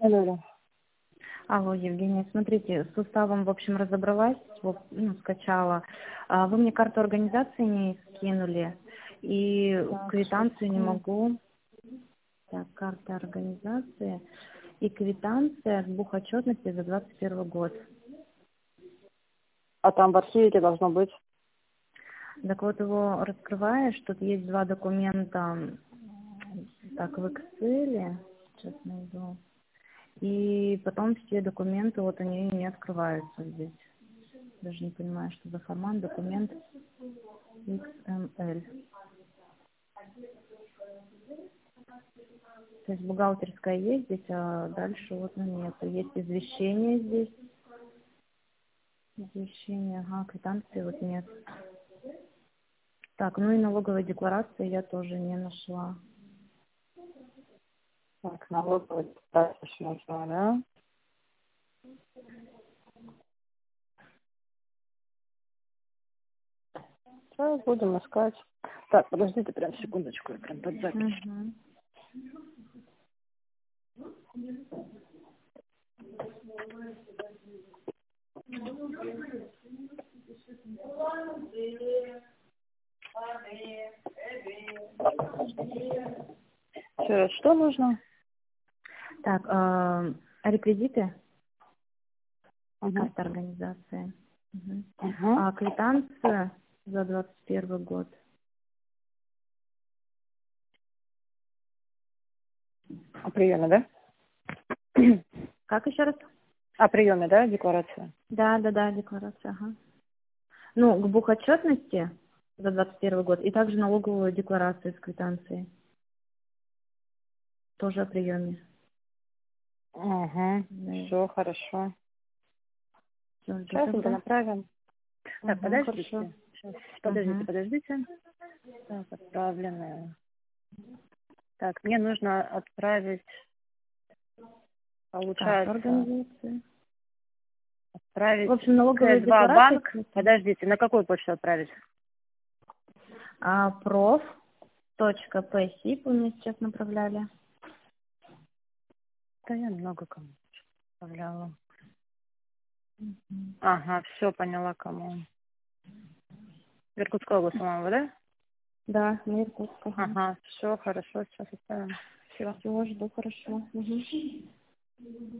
Алло, алло. Алло, Евгения, смотрите, с уставом, в общем, разобралась, скачала. Вы мне карту организации не скинули, и Так, квитанцию не секунду. могу. Так, карта организации и квитанция с бухотчетности за 21 год. А там в архиве должно быть. Так вот, его раскрываешь, тут есть два документа, так, в Excel, сейчас найду. И потом все документы, вот они не открываются здесь. Даже не понимаю, что за формат, документ XML. То есть бухгалтерская есть здесь, а дальше вот нет. Есть извещение здесь. Извещение, ага, квитанции вот нет. Так, ну и налоговой декларации я тоже не нашла. Так, налоговая достаточно нужна, да? Сейчас будем искать. Так, подождите прям секундочку, я прям под запись. Угу. Еще раз, что нужно? Так, реквизиты, Угу. карта организации. Угу. Угу. А квитанция за 21 год. О приеме, да? Как еще раз? О приеме, да, декларация? Да, декларация, ага. Ну, к бухотчетности за 21 год и также налоговую декларацию с квитанцией. Тоже о приеме. Угу. Да. Все, хорошо. Всё, жду Сейчас это тогда. направим. Так, Угу, хорошо. подождите. Сейчас, Угу. подождите. Так, отправленные. Так, мне нужно отправить, Карту получается, организации. В отправить общем, налоговая Т2 декларация. банк. Подождите, на какую почту отправить? Prof.psip вы мне сейчас направляли. Да я много кому отправляла. Ага, все, поняла, кому. Иркутская область, по-моему, да? Да, на Иркутск. Ага. Ага, все, хорошо, сейчас отправим. Спасибо. Все, жду, хорошо. Угу.